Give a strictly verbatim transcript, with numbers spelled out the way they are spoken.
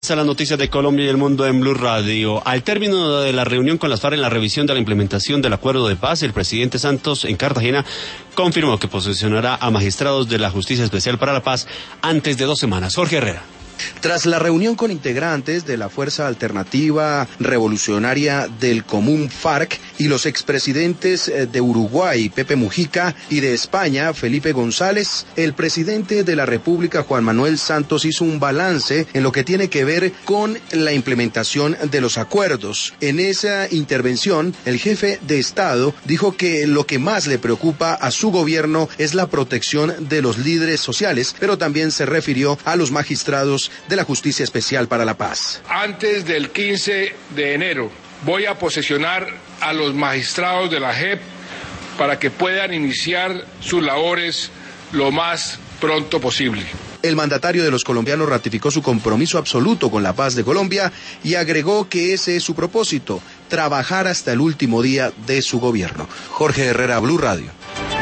A las noticias de Colombia y el mundo en Blue Radio. Al término de la reunión con las FARC en la revisión de la implementación del acuerdo de paz, el presidente Santos en Cartagena confirmó que posesionará a magistrados de la Justicia Especial para la Paz antes de dos semanas. Jorge Herrera. Tras la reunión con integrantes de la Fuerza Alternativa Revolucionaria del Común FARC y los expresidentes de Uruguay, Pepe Mujica, y de España, Felipe González, el presidente de la República, Juan Manuel Santos, hizo un balance en lo que tiene que ver con la implementación de los acuerdos. En esa intervención, el jefe de Estado dijo que lo que más le preocupa a su gobierno es la protección de los líderes sociales, pero también se refirió a los magistrados de la Justicia Especial para la Paz. Antes del quince de enero voy a posesionar a los magistrados de la J E P para que puedan iniciar sus labores lo más pronto posible. El mandatario de los colombianos ratificó su compromiso absoluto con la paz de Colombia y agregó que ese es su propósito, trabajar hasta el último día de su gobierno. Jorge Herrera, Blue Radio.